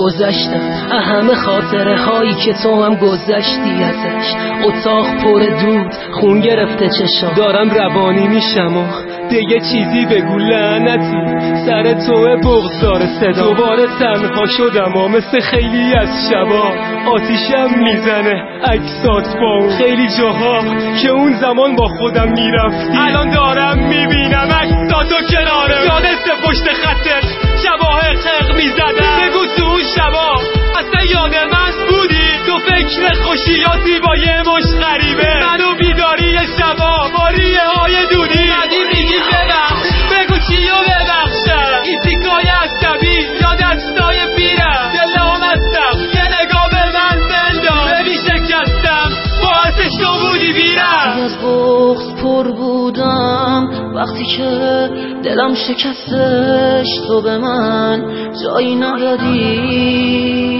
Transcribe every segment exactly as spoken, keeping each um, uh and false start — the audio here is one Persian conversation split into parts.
گذشتم، همه خاطره هایی که تو هم گذشتی ازش. اتاق پر دود، خون گرفته چشام، دارم روانی میشم و دیگه چیزی بگو لعنتی. سر توه بغض داره صدا، دوباره تنها شدم و مثل خیلی از شبا آتیشم میزنه عکسات با اون خیلی جاها که اون زمان با خودم میرفتی. الان دارم میبینم عکساتو کناره، یادت پشت خطت شباه خلق میزدم. بگو تو اون شبا اصلا یاد من بودی؟ تو فکر خوشیاتی با یه مش غریبه، منو بیداری شبا با ریه های دودی ندی میگی ببخش. بگو چیو ببخشم؟ این تیکای عصبی یا دستای پیرم؟ دلم هستم یه نگاه به من بنداز، ببین شکستم باعثش تو بودی بیرم. از بغض پر بودم وقتی که دلم شکستش، تو به من جایی ندادی.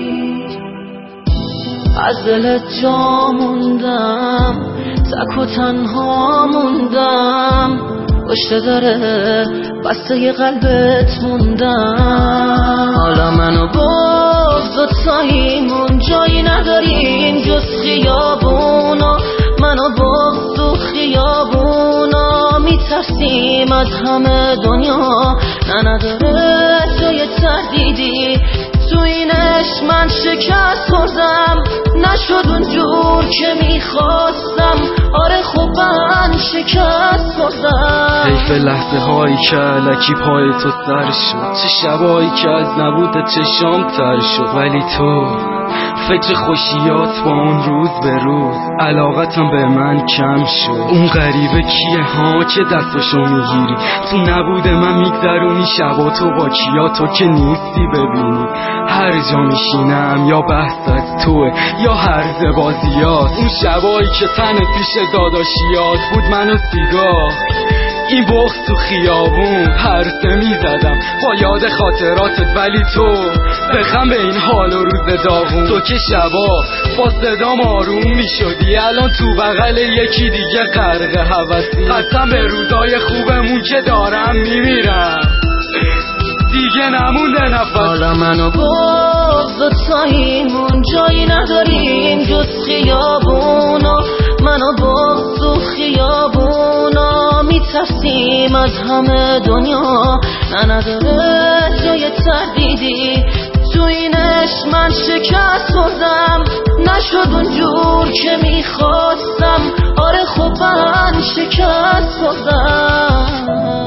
از دلت جا موندم، تک و تنها موندم، پشت دره بسته قلبت موندم. حالا منو بغض و تاییمون جایی نداریم جز خیابونا، منو بغض و خیابونا میترسیم از همه دنیا. نه نداره جای تردیدی تو اینش، من شکست خوردم نشد اونجور که میخواستم. آره خوب من شکست خوردم. حیف لحظه هایی که علکی پای تو سر شد، چه شبایی که از نبود چشام تر شد. ولی تو فکر خوشیات با اون روز به روز علاقتم به من کم شد. اون غریبه کیه ها که دستشو میگیری؟ تو نبود من میگذرونی شبا تو با کیا؟ تو که نیستی ببینی هر جا میشینم یا بحث از توه یا هرز بازیات. اون شبایی که تن پیش داداشیات بود من و سیگار، این بغض تو خیابون پرسه میزدم با یاد خاطراتت. ولی تو بخم به این حال و روز داغون، تو که شبا با صدام آروم میشدی، الان تو بغل یکی دیگه غرق هوسی. قسم به روزای خوبمون که دارم میمیرم، دیگه نمونده نفس. حالا منو بغض و تاییمون جایی نداریم جز خیابونا، منو بغض و خیابونا میترسیم از همه دنیا. نه نداره جای تردیدی تو اینش، من شکست خوردم نشد اونجور که میخواستم. آره خوب من شکست خوردم.